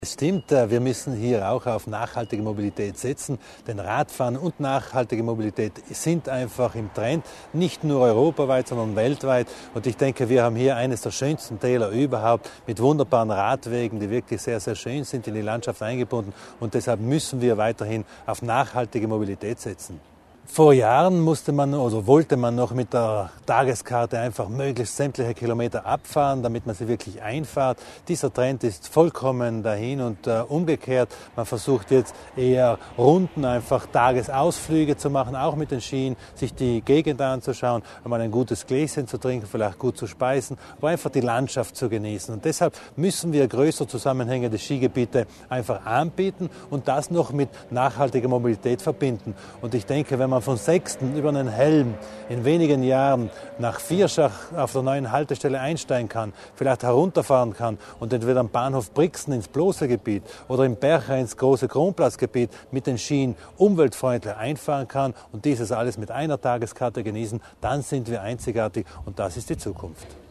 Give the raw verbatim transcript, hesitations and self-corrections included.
Es stimmt, wir müssen hier auch auf nachhaltige Mobilität setzen, denn Radfahren und nachhaltige Mobilität sind einfach im Trend, nicht nur europaweit, sondern weltweit. Und ich denke, wir haben hier eines der schönsten Täler überhaupt mit wunderbaren Radwegen, die wirklich sehr, sehr schön sind, in die Landschaft eingebunden. Und deshalb müssen wir weiterhin auf nachhaltige Mobilität setzen. Vor Jahren musste man oder wollte man noch mit der Tageskarte einfach möglichst sämtliche Kilometer abfahren, damit man sie wirklich einfahrt. Dieser Trend ist vollkommen dahin und äh, umgekehrt. Man versucht jetzt eher Runden, einfach Tagesausflüge zu machen, auch mit den Skien, sich die Gegend anzuschauen, einmal ein gutes Gläschen zu trinken, vielleicht gut zu speisen, aber einfach die Landschaft zu genießen. Und deshalb müssen wir größer zusammenhängende Skigebiete einfach anbieten und das noch mit nachhaltiger Mobilität verbinden. Und ich denke, wenn man von Sechsten über einen Helm in wenigen Jahren nach Vierschach auf der neuen Haltestelle einsteigen kann, vielleicht herunterfahren kann und entweder am Bahnhof Brixen ins Bloßergebiet oder im Bercher ins große Kronplatzgebiet mit den Skien umweltfreundlich einfahren kann und dieses alles mit einer Tageskarte genießen, dann sind wir einzigartig und das ist die Zukunft.